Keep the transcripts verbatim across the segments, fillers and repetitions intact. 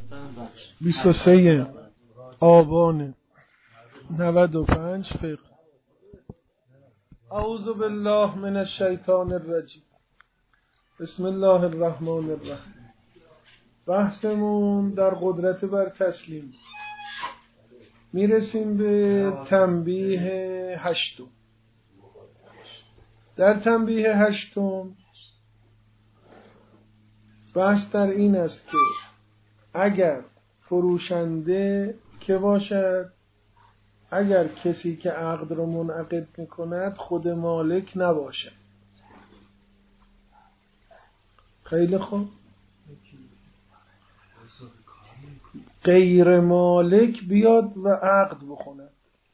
بیست و سه آبان نود و پنج فقه. اعوذ بالله من الشیطان الرجیم. بسم الله الرحمن الرحیم. بحثمون در قدرت بر تسلیم. میرسیم به تنبیه هشتم. در تنبیه هشتم بحث در این است که اگر فروشنده که باشد، اگر کسی که عقد رو منعقد میکند خود مالک نباشد. خیلی خوب. غیر مالک بیاد و عقد بخوند.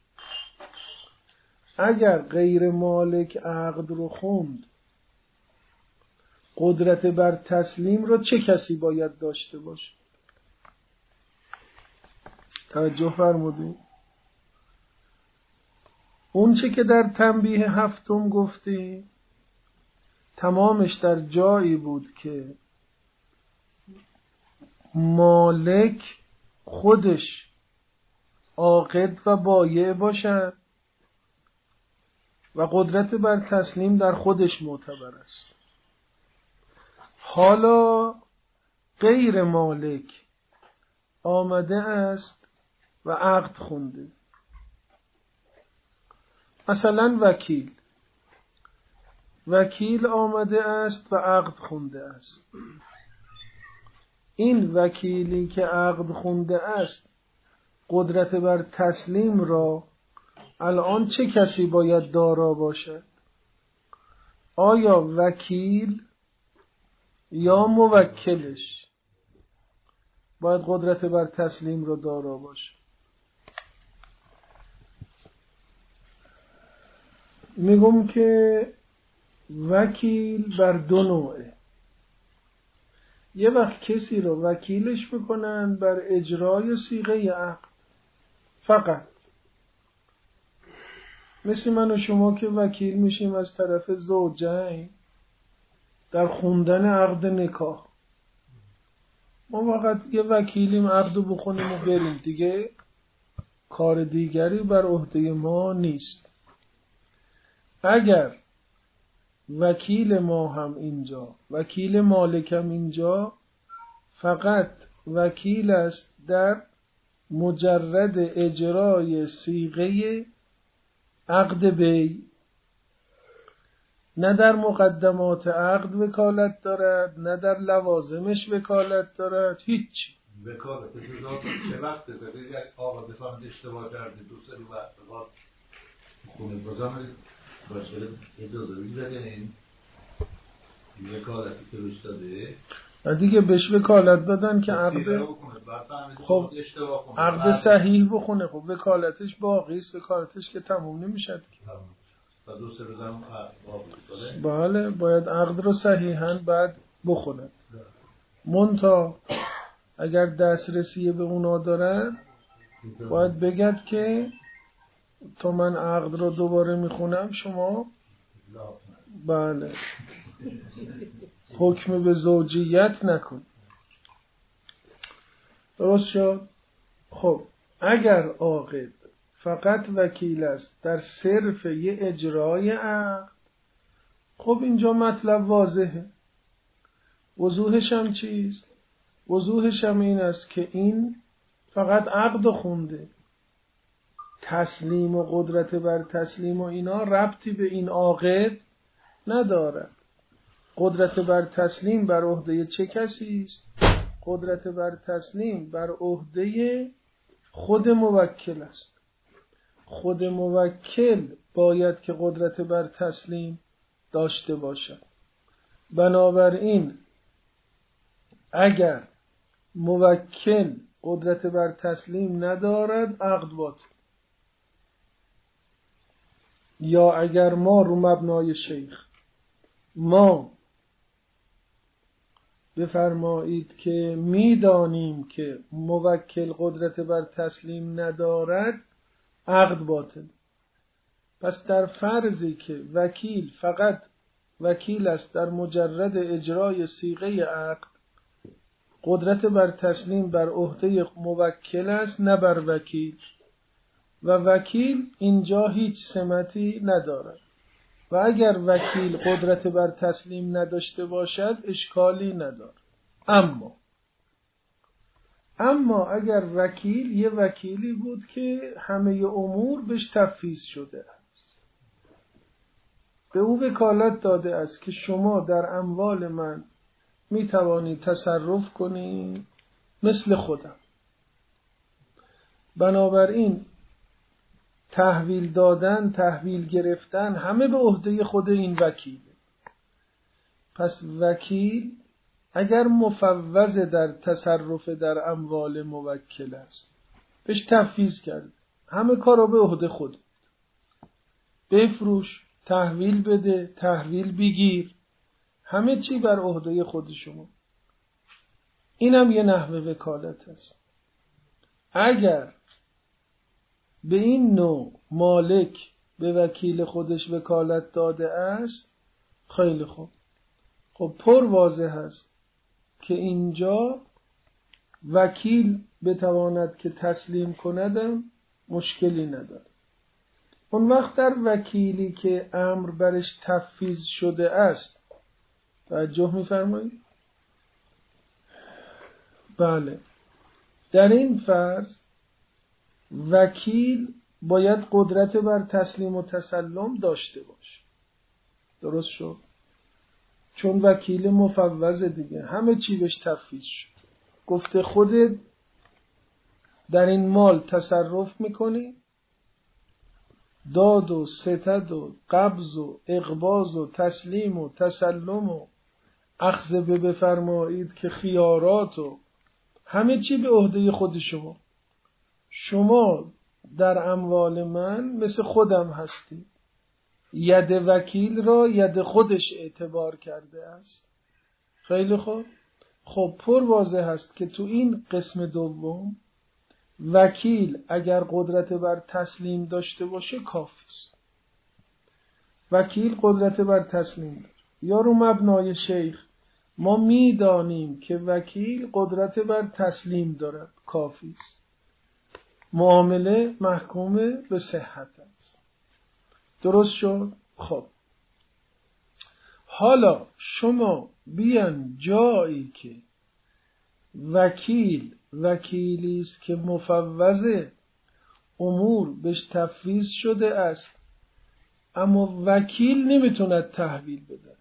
اگر غیر مالک عقد رو خوند، قدرت بر تسلیم رو چه کسی باید داشته باشه؟ توجه فرمودید؟ اون چه که در تنبیه هفتم گفتی تمامش در جایی بود که مالک خودش عاقد و بایع باشد و قدرت بر تسلیم در خودش معتبر است. حالا غیر مالک آمده است و عقد خونده. مثلا وکیل وکیل آمده است و عقد خونده است. این وکیلی که عقد خونده است قدرت بر تسلیم را الان چه کسی باید دارا باشد؟ آیا وکیل یا موکلش باید قدرت بر تسلیم را دارا باشه؟ میگم که وکیل بر دو نوعه. یه وقت کسی رو وکیلش میکنن بر اجرای صیغه عقد فقط، مثل من و شما که وکیل میشیم از طرف زوجین در خوندن عقد نکاح. ما فقط یه وکیلیم، عقدو بخونیم و بریم دیگه، کار دیگری بر عهده ما نیست. اگر وکیل ما هم اینجا، وکیل مالک هم اینجا، فقط وکیل است در مجرد اجرای صیغه عقد بی، نه در مقدمات عقد وکالت دارد، نه در لوازمش وکالت دارد، هیچ. وکالت چه وقت داره؟ یک آقا بفهمد اشتباه کرده دو سری وقت بخواد خونه بازم باشه اجازه بیده این وکالتی که روش داده دیگه بهش وکالت دادن که عقد خب عقد صحیح بخونه. خب وکالتش باقی است، وکالتش که تموم نمیشد که. بله باید عقد رو صحیحاً بعد بخونه. منتها اگر دسترسی به اونا دارن باید بگد که تو من عقد رو دوباره میخونم، شما بله حکم به زوجیت نکن. درست شد؟ خب اگر عاقد فقط وکیل است در صرف یه اجرای عقد، خب اینجا مطلب واضحه. وضوحش هم چیست؟ وضوحش هم این است که این فقط عقد خونده، تسلیم و قدرت بر تسلیم و اینا ربطی به این عاقد ندارد. قدرت بر تسلیم بر عهده چه کسی است؟ قدرت بر تسلیم بر عهده خود موکل است. خود موکل باید که قدرت بر تسلیم داشته باشد. بنابراین اگر موکل قدرت بر تسلیم ندارد عقد باطل. یا اگر ما رو مبنای شیخ ما بفرمایید که میدانیم که موکل قدرت بر تسلیم ندارد عقد باطل. پس در فرضی که وکیل فقط وکیل است در مجرد اجرای صیغه عقد، قدرت بر تسلیم بر عهده موکل است نه بر وکیل، و وکیل اینجا هیچ سمتی ندارد. و اگر وکیل قدرت بر تسلیم نداشته باشد اشکالی ندارد. اما اما اگر وکیل یه وکیلی بود که همه امور بهش تفویض شده است، به او وکالت داده است که شما در اموال من می توانید تصرف کنید مثل خودم، بنابراین تحویل دادن، تحویل گرفتن همه به عهده خود این وکیله. پس وکیل اگر مفوض در تصرف در اموال موکل است، بهش تفویض کرد، همه کار رو به عهده خود، بفروش، تحویل بده، تحویل بگیر، همه چی بر عهده خود شما. اینم یه نحوه وکالت است. اگر به این نوع مالک به وکیل خودش وکالت داده است، خیلی خوب، خب پر واضح است که اینجا وکیل بتواند که تسلیم کندم مشکلی نداره. اون وقت در وکیلی که امر برش تفویض شده است، توجه می‌فرمایید؟ بله، در این فرض وکیل باید قدرت بر تسلیم و تسلم داشته باشه. درست شد؟ چون وکیل مفوض دیگه، همه چی بهش تفویض شد، گفته خودت در این مال تصرف میکنی، داد و ستد و قبض و اقباض و تسلیم و تسلم و اخذ به بفرمایید که خیارات و همه چی به عهده خود شما. شما در اموال من مثل خودم هستی. ید وکیل را ید خودش اعتبار کرده است. خیلی خوب. خب پر واضح است که تو این قسم دوم وکیل اگر قدرت بر تسلیم داشته باشه کافی است. وکیل قدرت بر تسلیم داره. یا رو مبنای شیخ ما میدانیم که وکیل قدرت بر تسلیم دارد، کافی است. معامله محکوم به صحت است. درست شد؟ خب حالا شما بیان جایی که وکیل وکیلی است که مفوض امور بهش تفویض شده است، اما وکیل نمیتوند تحویل بده.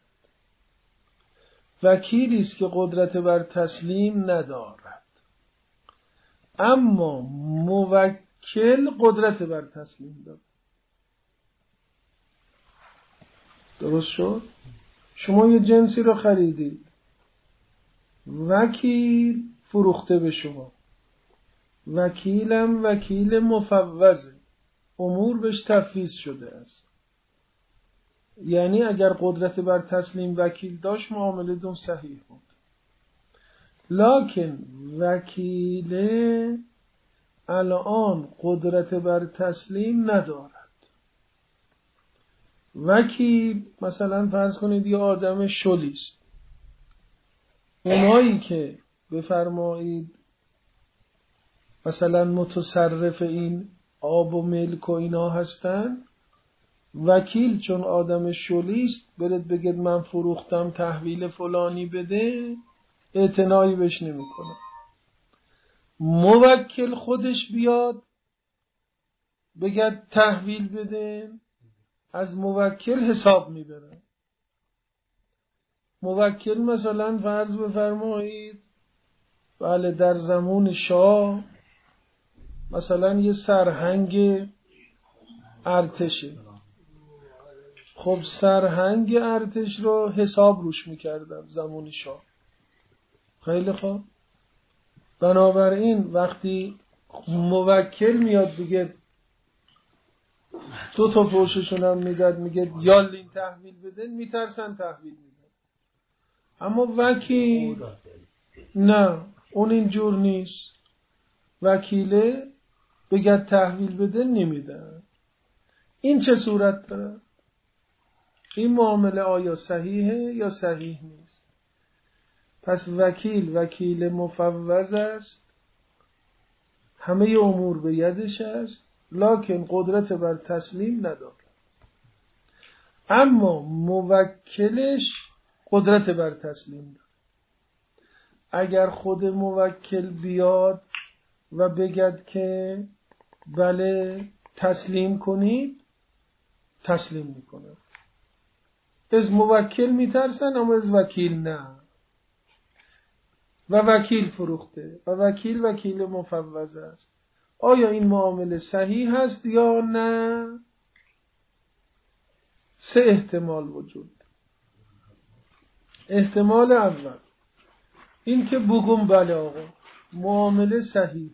وکیلی است که قدرت بر تسلیم ندارد، اما موکل قدرت بر تسلیم دارد. درست شد؟ شما یه جنسی رو خریدید، وکیل فروخته به شما، وکیلم وکیل مفوضه، امور بهش تفویض شده است. یعنی اگر قدرت بر تسلیم وکیل داشت معامله دون صحیح بود. لکن وکیل الان قدرت بر تسلیم ندارد. وکیل مثلا فرض کنید یه آدم شلیست، اونایی که بفرمایید مثلا متصرف این آب و ملک و اینا هستن، وکیل چون آدم شلیست برد بگید من فروختم تحویل فلانی بده، اعتنایی بهش نمی کنه. موکل خودش بیاد بگید تحویل بده، از موکل حساب میبرن. موکل مثلا فرض بفرمایید بله در زمان شاه مثلا یه سرهنگ ارتشه، خب سرهنگ ارتش رو حساب روش میکردن زمان شاه. خیلی خوب. بنابراین وقتی موکل میاد دیگه دو تا پوششون هم میداد، میگه یالین تحویل بدن، میترسن تحویل میدن. اما وکیل نه، اون اینجور نیست. وکیله بگه تحویل بدن نمیدن. این چه صورت داره؟ این معامله آیا صحیحه یا صحیح نیست؟ پس وکیل وکیل مفوض است، همه امور به یدش است، لکن قدرت بر تسلیم نداره. اما موکلش قدرت بر تسلیم داره. اگر خود موکل بیاد و بگد که بله تسلیم کنید، تسلیم میکنه. از موکل میترسن اما از وکیل نه. و وکیل فروخته و وکیل وکیل مفوض است. آیا این معامله صحیح هست یا نه؟ سه احتمال وجود. احتمال اول این که بگم بله آقا معامله صحیح.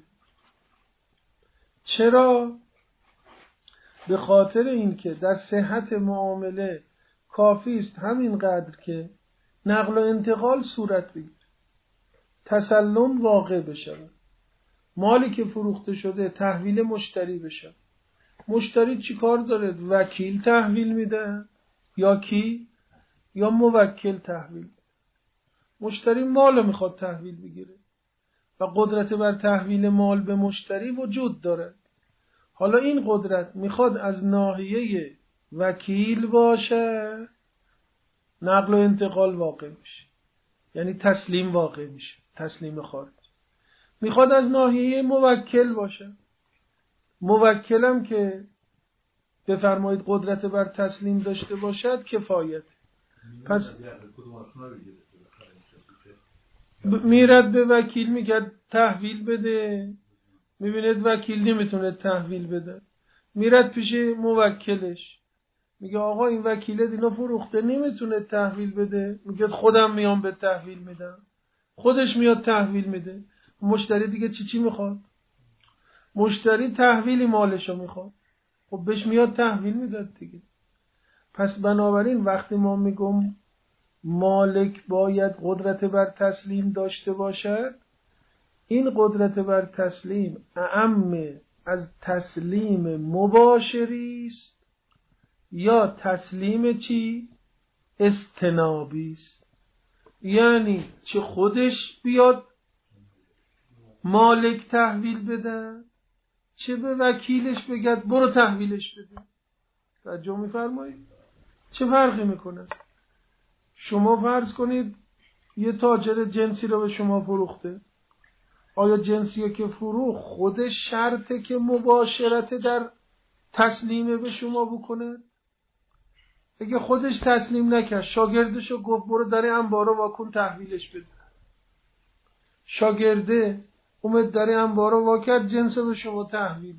چرا؟ به خاطر اینکه در صحت معامله کافی است همینقدر که نقل و انتقال صورت بگیره، تسلم واقع بشه، مالی که فروخته شده تحویل مشتری بشه. مشتری چی کار داره؟ وکیل تحویل میده یا کی؟ یا موکل تحویل. مشتری مال میخواد تحویل بگیره و قدرت بر تحویل مال به مشتری وجود داره. حالا این قدرت میخواد از ناحیه وکیل باشه، نقل و انتقال واقع میشه، یعنی تسلیم واقع میشه، تسلیم خارج. میخواد از ناحیه موکل باشه، موکلم که بفرمایید قدرت بر تسلیم داشته باشد کفایت. پس میرد به وکیل میگه تحویل بده، میبیند وکیل نمیتونه تحویل بده، میرد پیش موکلش میگه آقا این وکیل دینا فروخته نمیتونه تحویل بده، میگه خودم میام به تحویل میدم. خودش میاد تحویل میده. مشتری دیگه چی چی میخواد؟ مشتری تحویلی مالشو میخواد، خب بهش میاد تحویل میداد دیگه. پس بنابراین وقتی ما میگم مالک باید قدرت بر تسلیم داشته باشد، این قدرت بر تسلیم اعم از تسلیم مباشری است یا تسلیم چی؟ استنابی است. یعنی چه خودش بیاد مالک تحویل بده، چه به وکیلش بگد برو تحویلش بده. توجه می‌فرمایید؟ چه فرقی میکنه؟ شما فرض کنید یه تاجر جنسی رو به شما فروخته. آیا جنسی که فروخت خودش شرطه که مباشرت در تسلیم به شما بکنه؟ اگه خودش تسلیم نکرد، شاگردشو گفت برو در انبارو واکن تحویلش بده. شاگرده اومد در انبارو واکرد جنس به شما تحویل.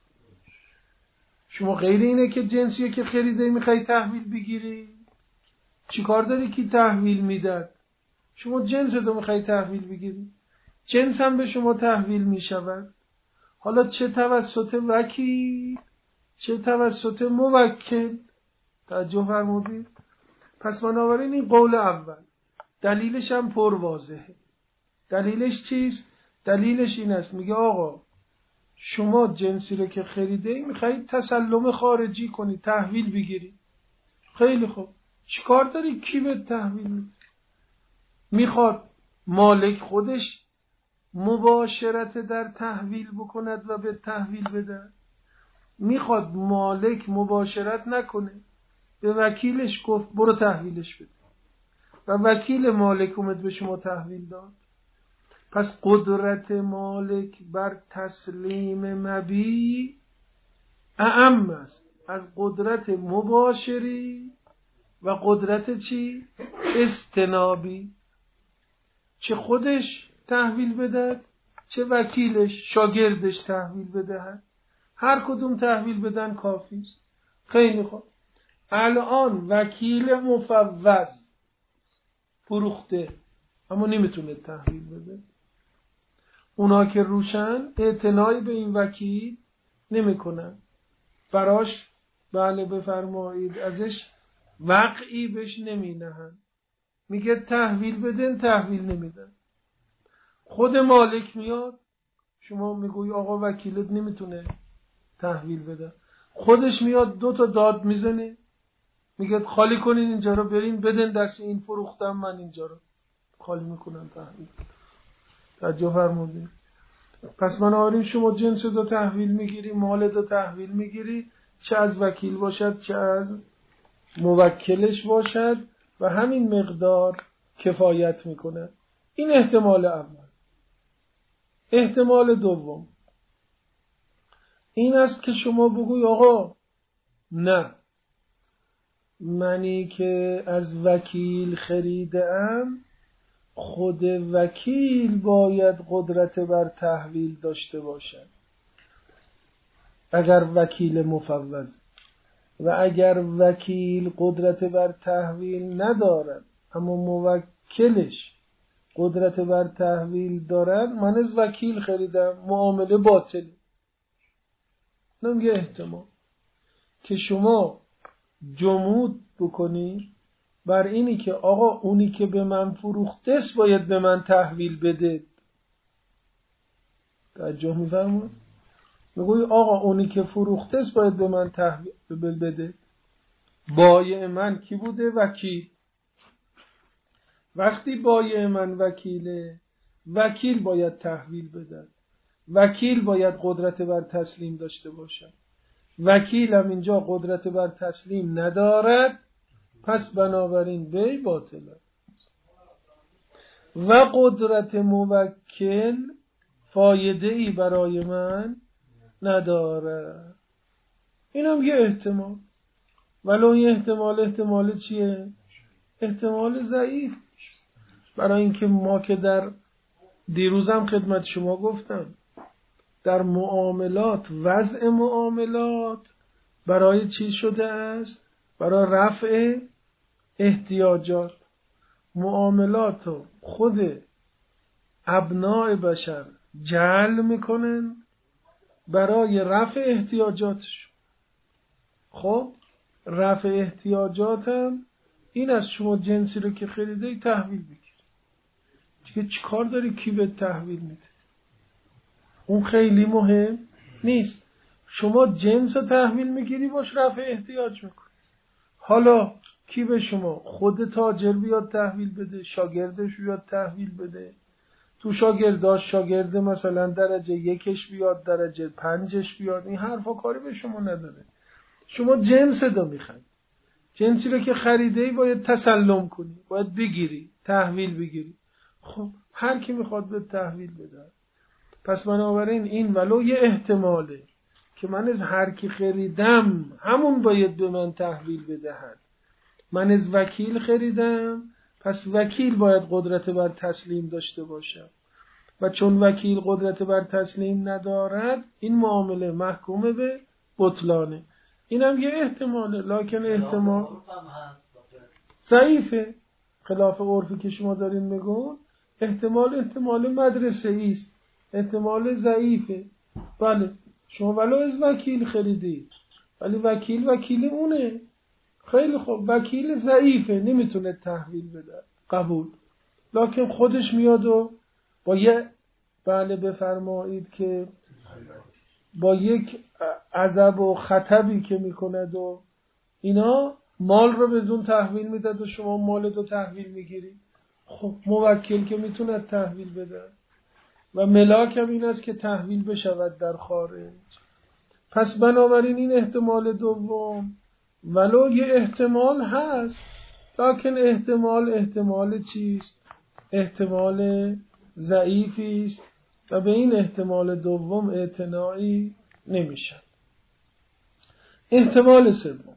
شما غیر اینه که جنسیه که خریده میخوای تحویل بگیری؟ چی کار داری که تحویل میداد؟ شما جنس رو میخوای تحویل بگیری، جنس هم به شما تحویل میشود. حالا چه توسط وکیل چه توسط موکل. توجه فرمودید؟ پس بنابراین این قول اول دلیلش هم پر واضحه. دلیلش چیست؟ دلیلش این است، میگه آقا شما جنسی رو که خریده میخوایی تسلم خارجی کنی، تحویل بگیری. خیلی خوب، چیکار داری؟ کی به تحویل میده؟ میخواد مالک خودش مباشرت در تحویل بکند و به تحویل بده؟ میخواد مالک مباشرت نکنه، به وکیلش گفت برو تحویلش بده و وکیل مالک اومد به شما تحویل داد. پس قدرت مالک بر تسلیم مبیع اعم است از قدرت مباشری و قدرت چی؟ استنابی. چه خودش تحویل بدهد چه وکیلش شاگردش تحویل بدهد، هر کدوم تحویل بدن کافی است. خیلی خوب، الان وکیل مفوض فروخته اما نمیتونه تحویل بده. اونا که روشن اعتنایی به این وکیل نمیکنن، براش بله بفرمایید ازش وقعی بهش نمی نهن، میگه تحویل بدن، تحویل نمیدن. خود مالک میاد، شما میگوی آقا وکیلت نمیتونه تحویل بده، خودش میاد دو تا داد میزنه، میگه خالی کنین اینجا رو، برین بدن دست این فروختم من اینجا رو. خالی میکنن تحویل. توجه فرمودید؟ پس بنابراین شما جنس رو تحویل میگیری، مال رو تحویل میگیری، چه از وکیل باشد چه از موکلش باشد و همین مقدار کفایت میکنه. این احتمال اول. احتمال دوم این است که شما بگوی آقا نه، منی که از وکیل خریدم، خود وکیل باید قدرت بر تحویل داشته باشد اگر وکیل مفوض، و اگر وکیل قدرت بر تحویل ندارد اما موکلش قدرت بر تحویل دارد، من از وکیل خریدم، معامله باطل. نم یه احتمال که شما جمود بکنی بر اینی که آقا اونی که به من فروخته است باید به من تحویل بده. توجه می‌فرمایید؟ میگوی آقا اونی که فروخته است باید به من تحویل بده. بایع من کی بوده؟ وکیل. وقتی بایع من وکیله، وکیل باید تحویل بده. وکیل باید قدرت بر تسلیم داشته باشد. وکیل هم اینجا قدرت بر تسلیم ندارد، پس بنابراین بی باطله. و قدرت موکل فایده ای برای من نداره. این هم یه احتمال، ولو این احتمال احتمال چیه؟ احتمال ضعیف. برای اینکه ما که در دیروزم خدمت شما گفتم در معاملات، وضع معاملات برای چی شده است؟ برای رفع احتیاجات. معاملات رو خود ابناء بشر جعل میکنن برای رفع احتیاجاتش. خب رفع احتیاجات هم این از شما جنسی رو که خریده تحویل بگیر. چه چی کار داری کی به تحویل میده؟ اون خیلی مهم نیست. شما جنس رو تحویل میگیری باش رفع احتیاج میکنی. حالا کی به شما؟ خود تاجر بیاد تحویل بده، شاگردش بیاد تحویل بده، تو شاگرداش شاگرد مثلا درجه یکش بیاد، درجه پنجش بیاد، این حرفا کاری به شما نداره. شما جنس رو میخوای، جنسی رو که خریده باید تسلم کنی، باید بگیری، تحویل بگیری. خب هر کی میخواد به تحویل بده. پس بنابراین این ولو یه احتماله که من از هر کی خریدم همون باید به من تحویل بدهد. من از وکیل خریدم، پس وکیل باید قدرت بر تسلیم داشته باشه، و چون وکیل قدرت بر تسلیم ندارد این معامله محکومه به بطلانه. اینم یه احتماله، لکن احتمال ضعیفه. خلاف عرفی که شما دارین میگون احتمال احتمال مدرسه ایست، احتمال ضعیفه. بله شما ولو از وکیل خریدید، ولی وکیل وکیل اونه. خیلی خوب، وکیل ضعیفه نمیتونه تحویل بده، قبول. لکن خودش میاد و با یه بله بفرمایید که با یک عذاب و خطبی که میکند و اینا مال رو بدون تحویل میداد و شما مال رو تحویل میگیری. خب موکل که میتونه تحویل بده و ملاک هم این است که تحویل بشود در خارج. پس بنابراین این احتمال دوم ولو یه احتمال هست، لکن احتمال احتمال چیست؟ احتمال ضعیفی است و به این احتمال دوم اعتنایی نمیشه. احتمال سوم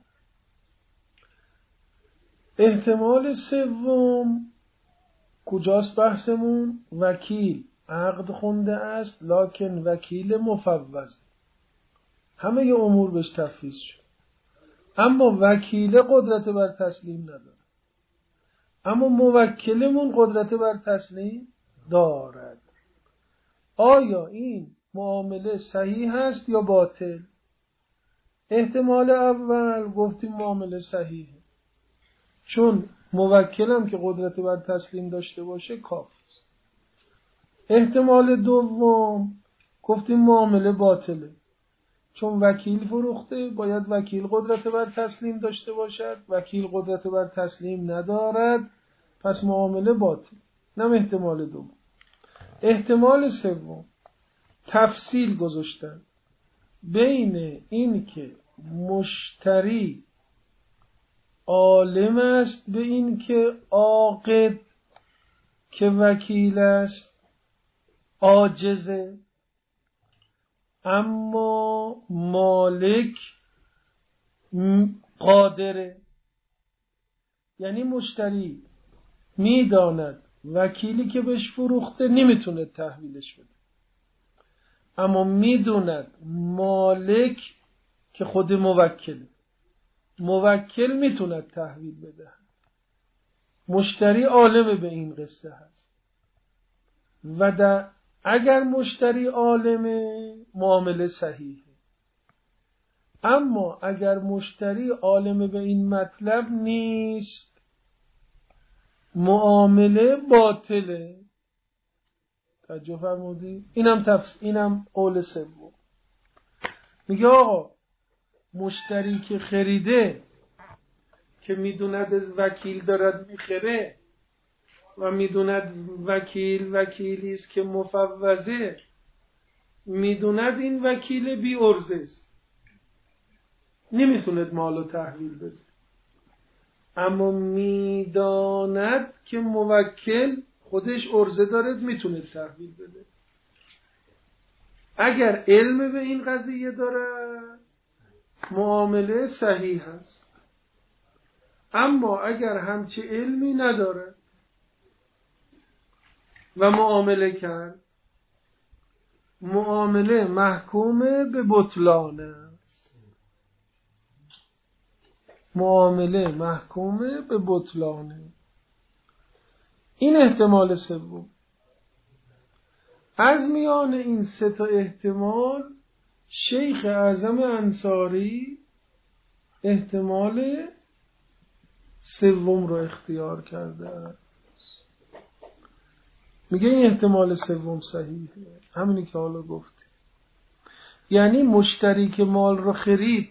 احتمال سوم کجاست بحثمون؟ وکیل عقد خونده است لکن وکیل مفوض، همه ی امور بهش تفویض شد، اما وکیل قدرت بر تسلیم نداره، اما موکلمون قدرت بر تسلیم دارد. آیا این معامله صحیح است یا باطل؟ احتمال اول گفتیم معامله صحیحه، چون موکلم که قدرت بر تسلیم داشته باشه کافی است. احتمال دوم گفتیم معامله باطله، چون وکیل فروخته باید وکیل قدرت بر تسلیم داشته باشد، وکیل قدرت بر تسلیم ندارد، پس معامله باطل. اینم احتمال دوم. احتمال سوم تفصیل گذاشتن بین این که مشتری عالم است به این که عاقد که وکیل است عاجزه، اما مالک قادره. یعنی مشتری میداند وکیلی که بهش فروخته نمیتونه تحویلش بده، اما میدوند مالک که خود موکله، موکل میتونه تحویل بده. مشتری عالم به این قصه هست و در اگر مشتری عالمه معامله صحیحه، اما اگر مشتری عالم به این مطلب نیست معامله باطله. توجه فرمودی؟ اینم تفس... اینم قول سوم. میگه آقا مشتری که خریده که میدوند از وکیل دارد میخره و میدوند وکیل وکیلی است که مفوضه، میدوند این وکیل بی عرضه است، نمیتوند مالو تحویل بده، اما میداند که موکل خودش عرضه دارد میتونه تحویل بده. اگر علم به این قضیه داره معامله صحیح هست، اما اگر همچه علمی نداره و معامله کرد معامله محکوم به بطلان است. معامله محکوم به بطلانه. این احتمال سوم. از میان این سه تا احتمال شیخ اعظم انصاری احتمال سوم رو اختیار کرده است. میگه این احتمال سوم صحیحه، همینی که حالا گفتی. یعنی مشتری که مال رو خرید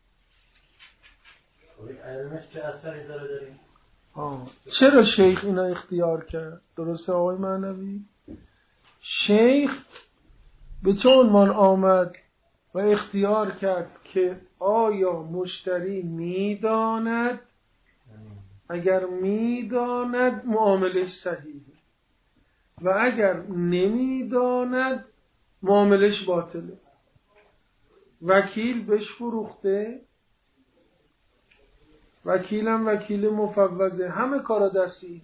علمش چه اثری داره داریم؟ آه. چرا شیخ اینا اختیار کرد؟ درسته آقای معنوی؟ شیخ به چه عنوان آمد و اختیار کرد که آیا مشتری میداند؟ اگر میداند معاملش صحیحه و اگر نمیداند معاملش باطله. وکیل بهش فروخته، وکیلم وکیل مفوضه، همه کارا دستیه،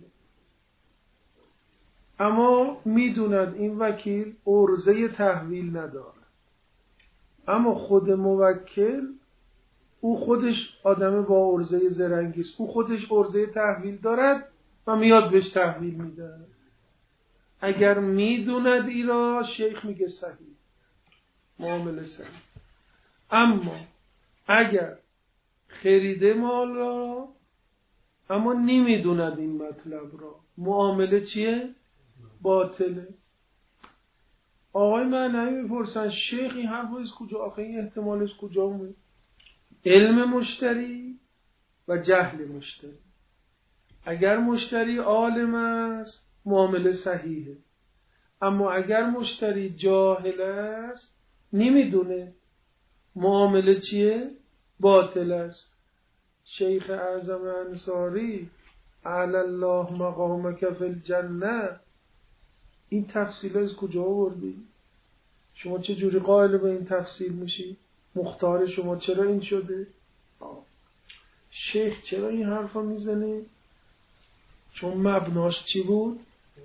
اما میدوند این وکیل عرضه تحویل نداره، اما خود موکل او خودش آدم با عرضه زرنگیست، او خودش عرضه تحویل دارد و میاد بهش تحویل میده. اگر میدوند ایرا شیخ میگه صحیح، معامله صحیح. اما اگر خریده مال را اما نمیدوند این مطلب را، معامله چیه؟ باطله. آقای معنوی میپرسن شیخ این حرف از کجا؟ آخه این احتمالش کجا اومد؟ علم مشتری و جهل مشتری. اگر مشتری عالم است معامله صحیحه، اما اگر مشتری جاهل است نمیدونه معامله چیه؟ باطل است. شیخ اعظم انصاری اعلی الله مقامک فی الجنه این تفصیل از کجا آوردی؟ شما چه جوری قائل به این تفصیل میشی؟ مختار شما چرا این شده؟ آه. شیخ چرا این حرفا میزنه؟ چون مبناش چی بود؟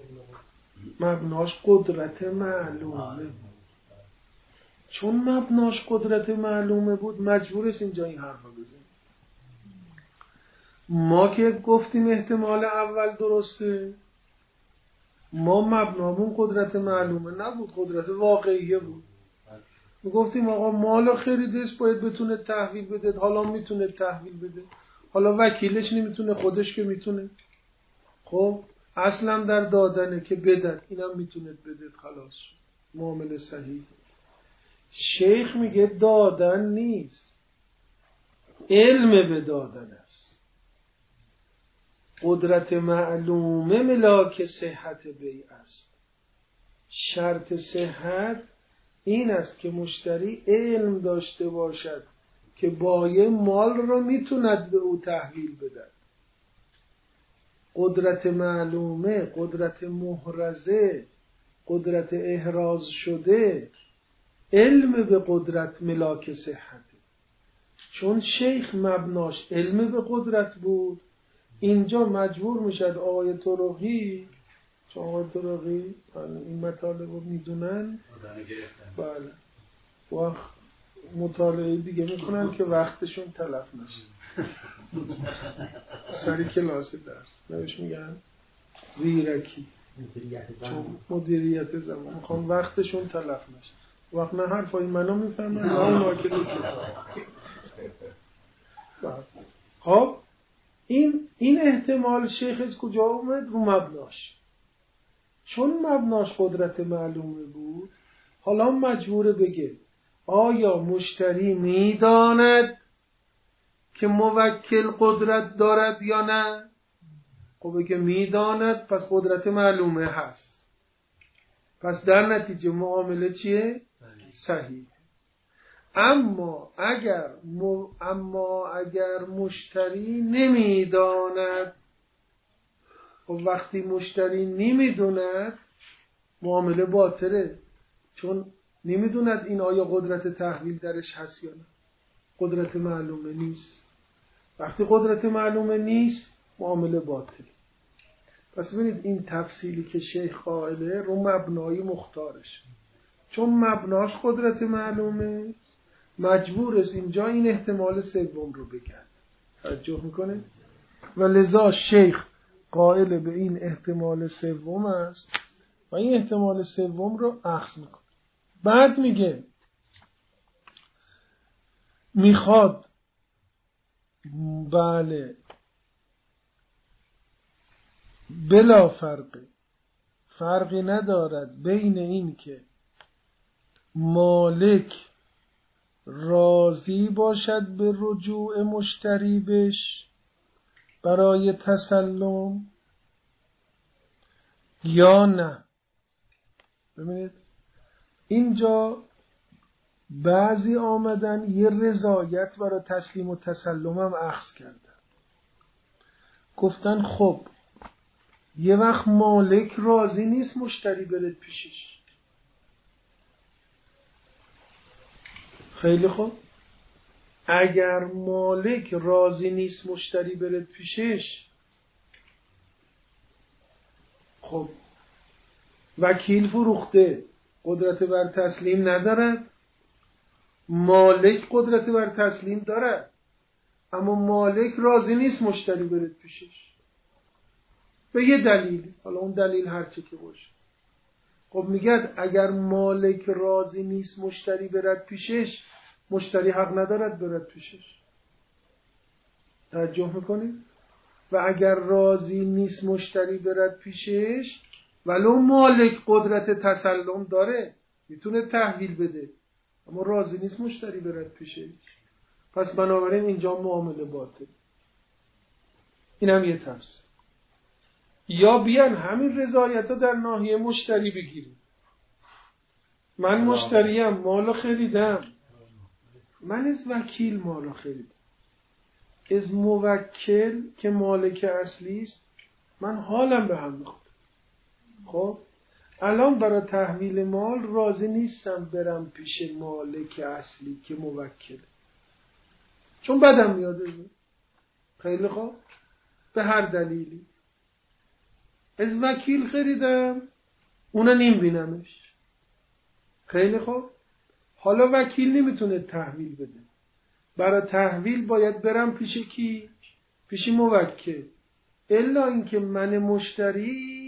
مبناش قدرت معلومه. چون مبناش قدرت معلومه بود مجبور است اینجا این حرفا بزنه. ما که گفتیم احتمال اول درسته، ما مبنامون قدرت معلومه نبود، قدرت واقعیه بود. ما گفتیم آقا مال خریدش باید بتونه تحویل بده، حالا میتونه تحویل بده، حالا وکیلش نمیتونه، خودش که میتونه. خب اصلا در دادنه که بدن، اینم میتونه بده، خلاص معامله صحیح. شیخ میگه دادن نیست، علم به دادن است. قدرت معلومه ملاک صحت بیع است. شرط صحت این است که مشتری علم داشته باشد که بایع مال را میتوند به او تحویل بدهد. قدرت معلومه، قدرت محرزه، قدرت احراز شده، علم به قدرت ملاک صحته. چون شیخ مبناش علم به قدرت بود، اینجا مجبور میشد آقای طرقی، چون آقای طرقی این مطالب رو میدونن، بله، وقت مطالعه دیگه میکنن که وقتشون تلف نشه. سری کلاس درس نوش میگن زیرکی، چون مدیریت زمان میخوام وقتشون تلف نشه. وقت نه حرفای منو میفهمن نه اونا که دیگه. خب این این احتمال شیخ از کجا اومد؟ رو مبناش. چون مبناش قدرت معلومه بود، حالا مجبوره بگه آیا مشتری میداند که موکل قدرت دارد یا نه؟ خب بگه میداند، پس قدرت معلومه هست، پس در نتیجه معامله چیه؟ صحیح. اما اگر م... اما اگر مشتری نمیداند، و وقتی مشتری نمیدوند معامله باطله، چون نمیدوند این آیا قدرت تحویل درش هست یا نه. قدرت معلومه نیست. وقتی قدرت معلومه نیست معامله باطله. پس ببینید این تفصیلی که شیخ قائله رو مبنای مختارش، چون مبناش قدرت معلومه مجبور است اینجا این احتمال سوم رو بگرد. توجه میکنه؟ و لذا شیخ قائل به این احتمال سوم است و این احتمال سوم رو اخذ میکنه. بعد میگه میخواد بله بلا فرق فرقی ندارد بین این که مالک راضی باشد به رجوع مشتری بش برای تسلم یا نه. ببینید اینجا بعضی آمدن یه رضایت برای تسلیم و تسلم هم اخذ کردن، گفتن خب یه وقت مالک راضی نیست مشتری برد پیشش. خیلی خوب، اگر مالک راضی نیست مشتری برد پیشش، خب وکیل فروخته قدرت بر تسلیم ندارد، مالک قدرت بر تسلیم دارد، اما مالک راضی نیست مشتری برد پیشش به یه دلیل، حالا اون دلیل هر چه که باشه. خب میگه اگر مالک راضی نیست مشتری برد پیشش، مشتری حق ندارد برد پیشش. توجه میکنید؟ و اگر راضی نیست مشتری برد پیشش، ولو مالک قدرت تسلم داره میتونه تحویل بده، اما راضی نیست مشتری برد پیشش، پس بنابراین اینجا معامله باطل. این هم یه تفسیر. یا بیان همین رضایت ها در ناحیه مشتری بگیریم. من مشتریم، مالو خریدم، من از وکیل مالو خریدم، از موکل که مالک اصلی است من حالم به هم میخوره. خب الان برای تحویل مال راضی نیستم برم پیش مالک اصلی که موکله، چون بدم میاد. خیلی خوب، به هر دلیلی از وکیل خریدم، اونا نمیبینمش. خیلی خوب، حالا وکیل نمیتونه تحویل بده، برای تحویل باید برم پیش کی؟ پیش موکل. الا اینکه من مشتری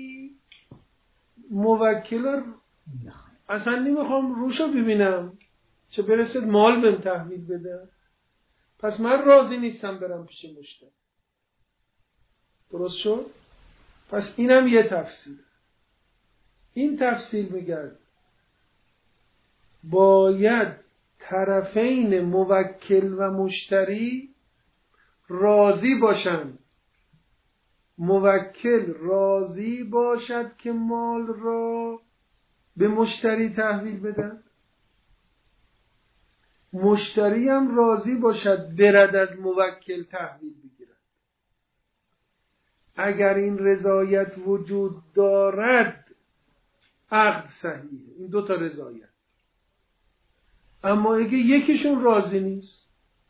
موکل اصلا نمیخوام روشو ببینم، چه برسد مال بهم تحویل بده، پس من راضی نیستم برم پیش مشتری. درست شد؟ پس اینم یه تفسیر. این تفسیر میگه باید طرفین موکل و مشتری راضی باشن موکل راضی باشد که مال را به مشتری تحویل بدن، مشتری هم راضی باشد برد از موکل تحویل بگیرد. اگر این رضایت وجود دارد عقد صحیحه. این دو تا رضایت. اما اگه یکیشون راضی نیست،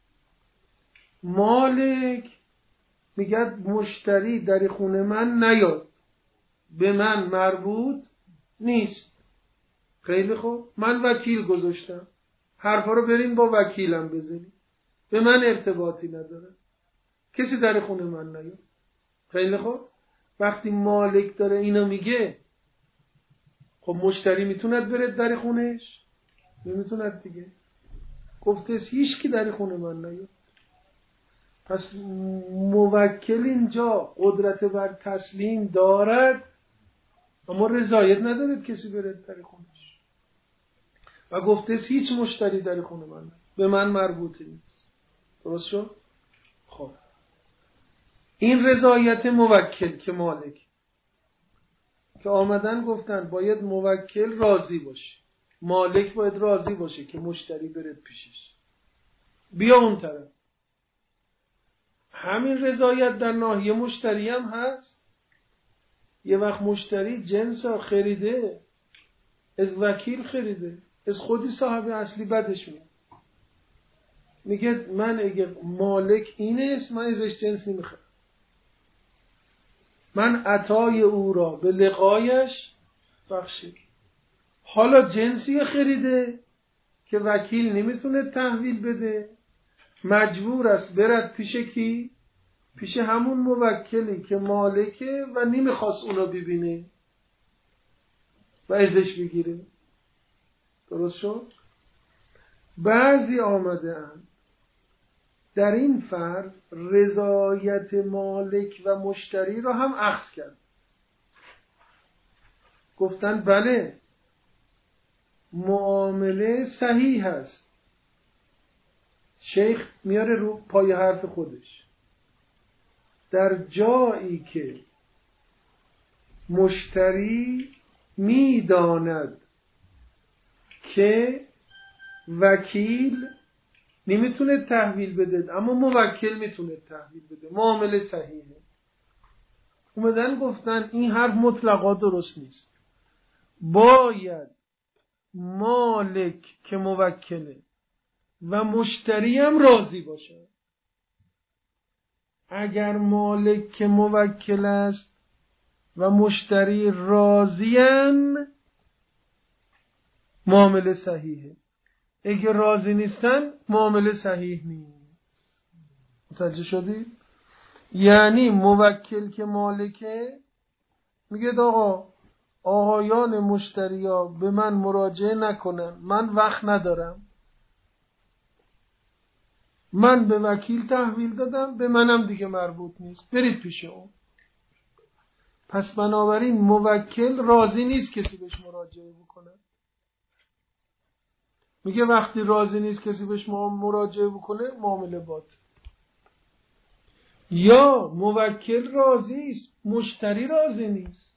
مالک میگه مشتری در خونه من نیاد، به من مربوط نیست. خیلی خوب، من وکیل گذاشتم، حرفا رو بریم با وکیلم بزنیم، به من ارتباطی نداره، کسی در خونه من نیاد. خیلی خوب، وقتی مالک داره اینو میگه، خب مشتری میتوند بره در خونهش؟ نمیتوند دیگه. گفته هیچ کی در خونه من نیاد. پس موکل اینجا قدرت بر تسلیم دارد، اما رضایت ندارد کسی بره در خونش. و گفته هیچ مشتری در خونه من نیاد، به من مربوطی نیست. درست شد؟ خب این رضایت موکل که مالک که آمدن گفتن باید موکل راضی باشه، مالک باید راضی باشه که مشتری بره پیشش. بیا اون طرف، همین رضایت در ناحیه مشتری هم هست. یه وقت مشتری جنسا خریده، از وکیل خریده، از خودی صاحب اصلی بدش میاد، میگه من اگه مالک اینه است من ازش جنس نمیخوام، من عطای او را به لقایش بخشید. حالا جنسی خریده که وکیل نمیتونه تحویل بده، مجبور است برد پیش کی؟ پیش همون موکلی که مالکه و نمیخواست اونو ببینه و ازش بگیره. درست شد؟ بعضی آمده اند در این فرض رضایت مالک و مشتری را هم اخذ کرد. گفتن بله معامله صحیح هست. شیخ میاره رو پای حرف خودش. در جایی که مشتری میداند که وکیل نمیتونه تحویل بده اما موکل میتونه تحویل بده، معامله صحیحه. اومدن گفتن این حرف مطلقا درست نیست، باید مالک که موکله و مشتری هم راضی باشه. اگر مالک که موکل است و مشتری راضیان معامله صحیحه، اگه راضی نیستن معامله صحیح نیست. متوجه شدید؟ یعنی موکل که مالکه میگه آقا آقایان مشتریا به من مراجعه نکنن، من وقت ندارم، من به وکیل تحویل دادم، به منم دیگه مربوط نیست، برید پیش اون. پس بنابراین موکل راضی نیست کسی بهش مراجعه بکنه. میگه وقتی راضی نیست کسی بهش مراجعه بکنه معامله باطل. یا موکل راضی است مشتری راضی نیست.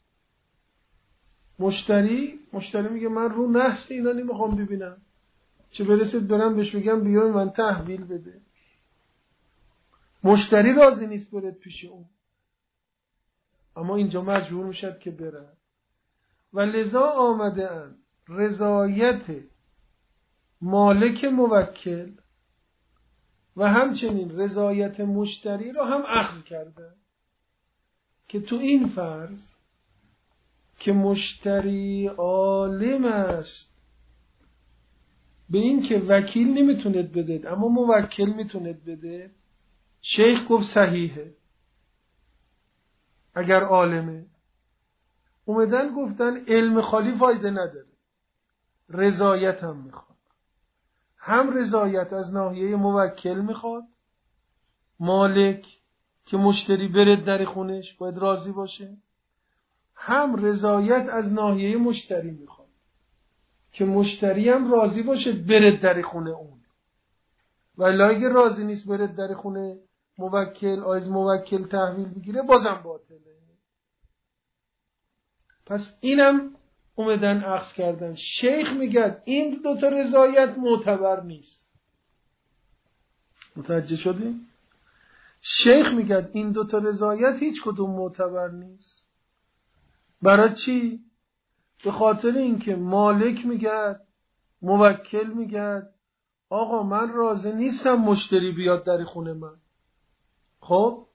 مشتری مشتری میگه من رو نحس اینا نمیخوام ببینم، چه برسید برم بهش بگم بیای من تحویل بده. مشتری راضی نیست برد پیش اون، اما اینجا مجبور میشد که بره. و لذا آمده اند رضایت مالک موکل و همچنین رضایت مشتری رو هم اخذ کرده که تو این فرض که مشتری عالم است به این که وکیل نمیتوند بده اما موکل میتوند بده، شیخ گفت صحیحه اگر عالمه. اومدن گفتن علم خالی فایده نداره، رضایت هم میخواد. هم رضایت از ناحیه موکل میخواد، مالک که مشتری برد در خونش باید راضی باشه، هم رضایت از ناحیه مشتری میخواد که مشتری هم راضی باشه برد در خونه اون. ولی اگه راضی نیست برد در خونه موکل از موکل تحویل بگیره بازم باطله. پس اینم اومدن عکس کردن. شیخ میگه این دوتا رضایت معتبر نیست. متوجه شدیم؟ شیخ میگه این دوتا رضایت هیچ کدوم معتبر نیست. برای چی؟ به خاطر اینکه مالک میگه، موکل میگه آقا من راضی نیستم مشتری بیاد در خونه من. خب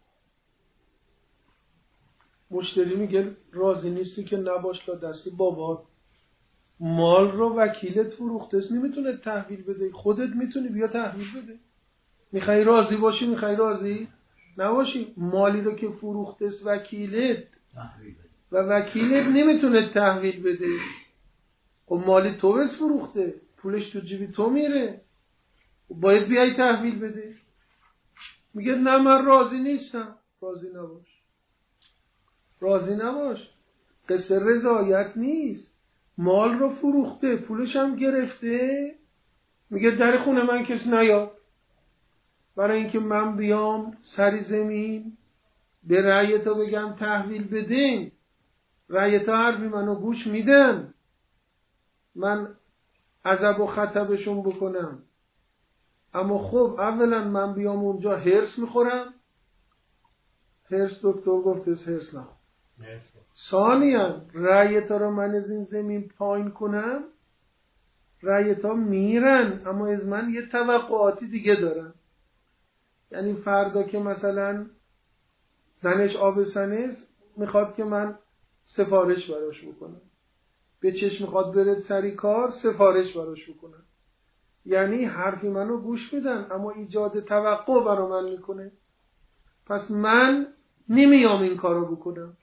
مشتری میگه راضی نیستی که نباش لا دستی بابا، مال رو وکیلت فروخته است نمیتونه تحویل بده، خودت میتونی بیا تحویل بده. میخوای راضی باشی میخوای راضی نباشی، مالی رو که فروخته است وکیلت و وکیلت نمیتونه تحویل بده. خب مالی تو بس فروخته، پولش تو جیبی تو میره، باید بیای تحویل بده. میگه نه من راضی نیستم. راضی نباش، راضی نباش. قصه رضایت نیست. مال رو فروخته، پولش هم گرفته، میگه در خونه من کسی نیاد، برای اینکه من بیام سری زمین به رعیتا بگم تحویل بدین، رعیتا حرفی منو گوش میدن، من عذب و خطبشون بکنم. اما خب اولا من بیام اونجا هرس میخورم، هرس دکتر گفت هرس نخور. ثانیا رعیتا رو من از این زمین پایین کنم، رعیتا میرن اما از من یه توقعاتی دیگه دارن. یعنی فردا که مثلا زنش آبستنه میخواد که من سفارش براش بکنم، به چشم میخواد بره سری کار سفارش براش بکنم. یعنی حرفی منو گوش میدن اما ایجاد توقع برا من میکنه. پس من نمیام این کارو بکنم.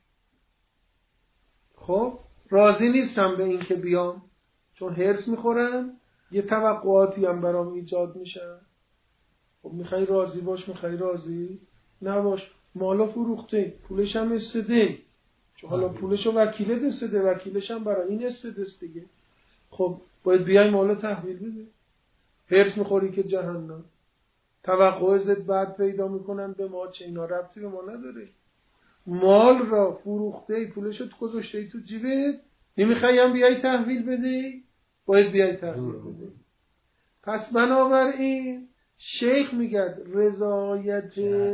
خب راضی نیستم به این که بیام، چون هرس میخورم، یه توقعاتی هم برام ایجاد میشه. خب میخوای راضی باش میخوای راضی نباش. مالا فروخته، پولش هم استده، چون حالا پولشو وکیلت استده، وکیلش هم برای این استده است دیگه. خب باید بیای مالا تحویل بده. هرس میخوری که جهنم، توقع زد بعد پیدا میکنن به ما، چه اینا ربطی به ما نداره. مال را فروخته، پولشو گذاشته تو جیبت، نمیخوای هم بیای تحویل بده، باید بیای تحویل بده. پس بنابراین شیخ میگه رضایت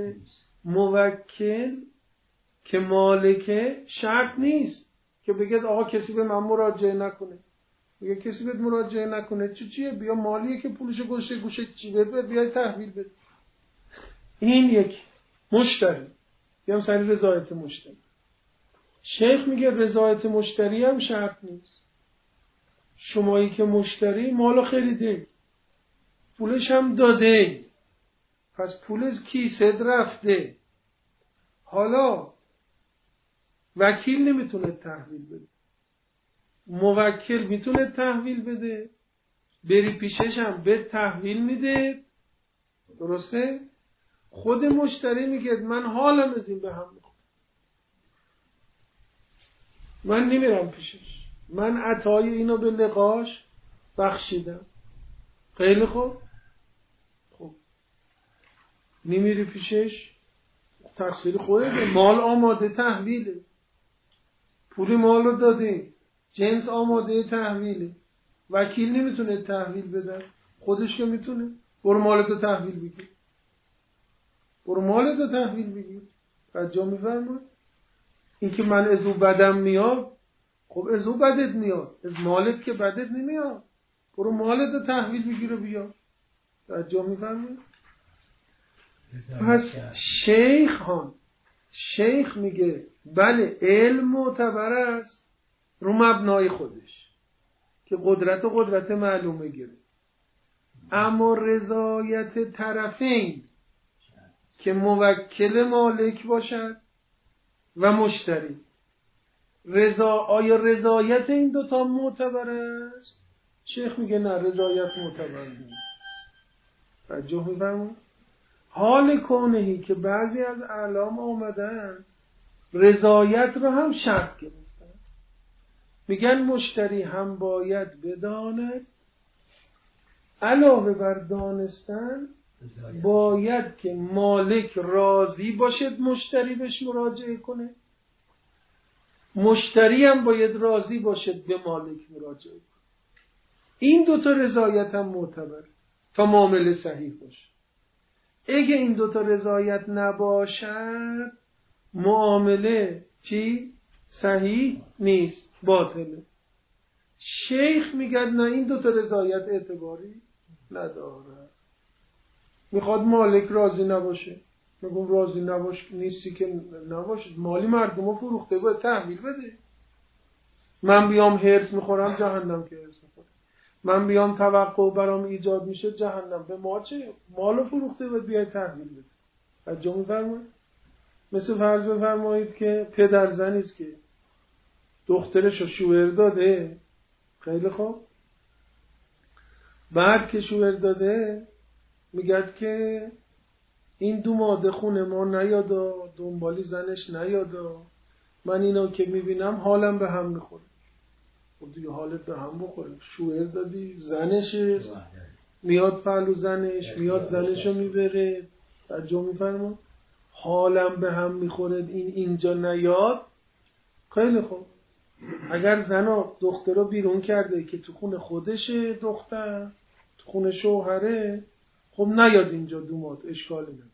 موکل که مالکه شرط نیست که بگه آقا کسی به من مراجعه نکنه. میگه کسی بهت مراجعه نکنه چی چیه؟ بیا مالیه که پولشو گوشه گوشه چی بده بیای تحویل بده. این یک مشتری، بیام سر رضایت مشتری. شیخ میگه رضایت مشتری هم شرط نیست. شمایی که مشتری مالو خریده، پولش هم داده، پس پول از کیست رفته، حالا وکیل نمیتونه تحویل بده، موکل میتونه تحویل بده، بری پیشش هم به تحویل میده، درسته؟ خود مشتری میگه من حالم از این به هم میخوره، من نمیرم پیشش، من عطای اینو به لقاش بخشیدم. خیلی خوب، خب نمیری پیشش، تقصیر خودته. مال آماده تحویله، پول مال رو داده، جنس آماده تحویله، وکیل نمیتونه تحویل بده، خودش که میتونه. برو مالتو تحویل بگیر، برو مالتو تحویل بگیر. رجا میفرماد این که من از او بدم میاد، خب از او بدت میاد، از مالت که بدت نمیاد، برو مالتو تحویل بگیر و بیا. رجا میفرماد. پس شیخ هم شیخ میگه بله علم معتبر است رو مبنای خودش که قدرت و قدرت معلومه گیره، اما رضایت طرفین که موکل مالک باشد و مشتری، رضا آیا رضایت این دوتا معتبر است؟ شیخ میگه نه، رضایت معتبر نیست. توجه می‌فرمایید؟ حال کونهی که بعضی از اعلام آمدن رضایت رو هم شرط گرفتن، میگن مشتری هم باید بداند علاوه بر دانستن باید که مالک راضی باشد مشتری بهش مراجعه کنه، مشتری هم باید راضی باشد به مالک مراجعه کنه. این دوتا رضایت هم معتبره تا معامله صحیح باشه. اگه این دوتا رضایت نباشد معامله چی؟ صحیح نیست، باطله. شیخ میگه نه این دوتا رضایت اعتباری نداره. میخواد مالک راضی نباشه، میگم راضی نباش نیستی که نباشه، مالی مردم فروخته باید تحویل بده. من بیام هرس میخورم جهنم که هرس میخورم، من بیام توقع برام ایجاد میشه جهنم. به ما چه؟ مالو فروخته باید بیای تحویل بده. توجه میفرمایید؟ مثل فرض بفرمایید که پدر زنیست که دخترشو شوهر داده، خیلی خوب، بعد که شوهر داده میگد که این دو ماده خونه ما نیادا، دنبالی زنش نیادا، من اینا که میبینم حالم به هم میخوره. خب دیگه حالت به هم بخوره، شوهر دادی، زنشه، میاد پهلو زنش، میاد زنشو میبره. توجه میفرما؟ حالم به هم میخوره این اینجا نیاد. خیلی خوب، اگر زنا دخترو بیرون کرده که تو خونه خودشه دختر، تو خونه شوهره، خب نیاد اینجا دوماد، اشکالی نداره.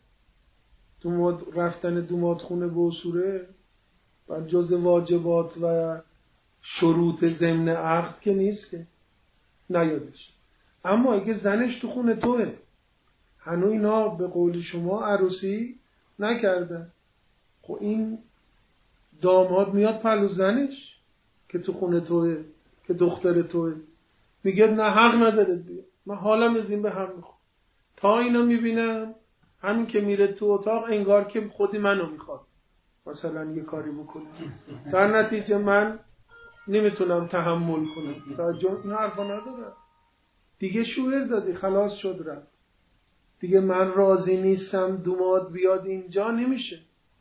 دوماد رفتن دوماد خونه به اصوله و جز واجبات و شروط ضمن عقد که نیست که نیادش. اما اگه زنش تو خونه توه، هنو اینا به قول شما عروسی نکردن، خب این داماد میاد پلو زنش که تو خونه توه، که دختر توه، میگه نه حق نداره بیا، من حالم از این به هم میخوام. تا اینا میبینم همین که میره تو اتاق انگار که خودی منو میخواد مثلا یه کاری بکنه، در نتیجه من نمیتونم تحمل کنم. توجه این حرفا نداره. دیگه شوهر دادی، خلاص شد رفت. دیگه من راضی نیستم دوماد بیاد اینجا نمیشه.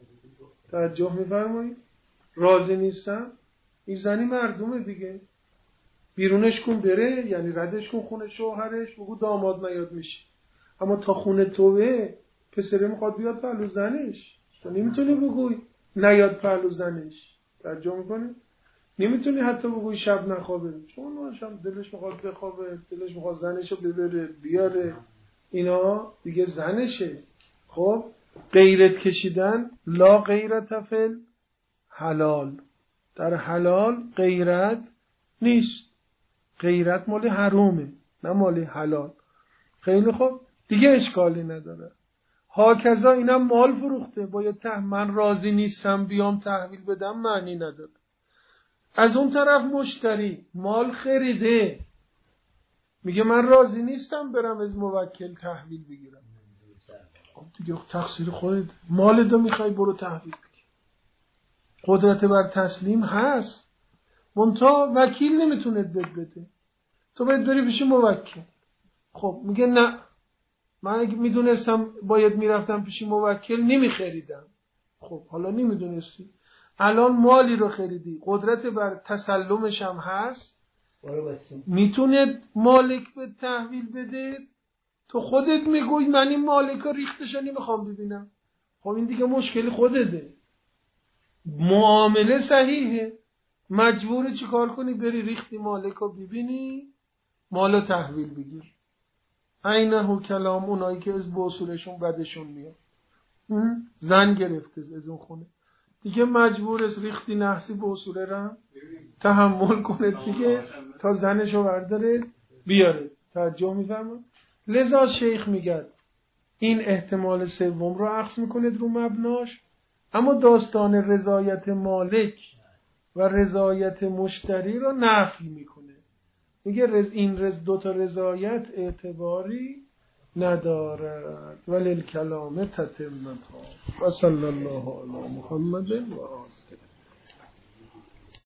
توجه میفرمایید؟ راضی نیستم، این زنی مردمه دیگه، بیرونش کن بره، یعنی ردش کن خونه شوهرش، بگو داماد نیاد میشه. اما تا خونه توه پسره میخواد بیاد پهلو زنش، تو نمیتونی بگوی نیاد پهلو زنش. توجه میکنی؟ نمیتونی حتی بگوی شب نخوابه، چون شب دلش میخواد بخوابه، دلش میخواد زنشو ببره بیاره، اینا دیگه زنشه. خب غیرت کشیدن، لا غیرت فل حلال، در حلال غیرت نیست، غیرت مال حرومه نه مال حلال. خیلی خوب، دیگه اشکالی نداره. هاکذا اینم مال فروخته، باید ته من راضی نیستم بیام تحویل بدم معنی نداره. از اون طرف مشتری مال خریده، میگه من راضی نیستم برم از موکل تحویل بگیرم. خب دیگه تقصیر خودت، مال دو میخوای برو تحویل بگیر، قدرت بر تسلیم هست، منتها وکیل نمیتونه بد بده، تو باید بری پیش موکل. خب میگه نه، من اگه میدونستم باید میرفتم پیش موکل نمیخریدم. خب حالا نمیدونستی، الان مالی رو خریدی، قدرت بر تسلمش هم هست، میتونه مالک به تحویل بده، تو خودت میگوی من این مالک رو ریختشو نمیخوام ببینم. خب این دیگه مشکل خودته، معامله صحیحه، مجبوری چی کار کنی؟ بری ریختی مالک رو ببینی، مالو تحویل بگیر. اینه کلام اونایی که از بوصولشون بدشون میاد، زن گرفته از اون خونه دیگه، مجبور است ریختی نحسی بوصوله را تحمل کنه دیگه تا زنشو برداره بیاره. توجه میفهمم؟ لذا شیخ میگه این احتمال سوم رو عکس میکنه رو مبناش، اما داستان رضایت مالک و رضایت مشتری رو نفی میکنه. میگه رز این رز دوتا رضایت اعتباری ندارد. ولی الکلام تتمتا و صلی الله علی محمد و آله.